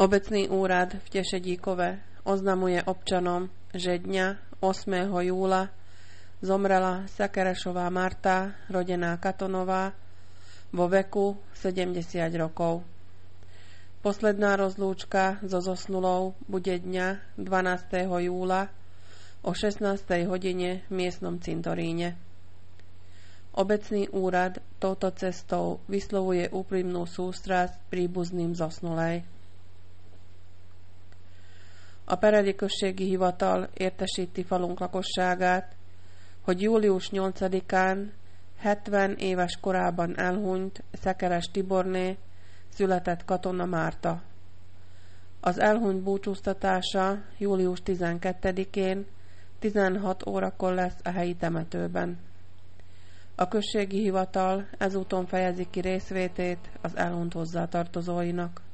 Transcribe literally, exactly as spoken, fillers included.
Obecný úrad v Tešedíkove oznamuje občanom, že dňa ôsmeho júla zomrela Sekerešová Marta, rodená Katonová, vo veku sedemdesiat rokov. Posledná rozlúčka so zosnulou bude dňa dvanásteho júla o šestnástej hodine v miestnom cintoríne. Obecný úrad touto cestou vyslovuje úprimnú sústrasť príbuzným zosnulej. A Peredi községi hivatal értesíti falunk lakosságát, hogy július nyolcadikán hetven éves korában elhunyt Szekeres Tiborné született Katona Márta. Az elhunyt búcsúztatása július tizenkettedikén tizenhat órakor lesz a helyi temetőben. A községi hivatal ezúton fejezi ki részvétét az elhunyt hozzátartozóinak.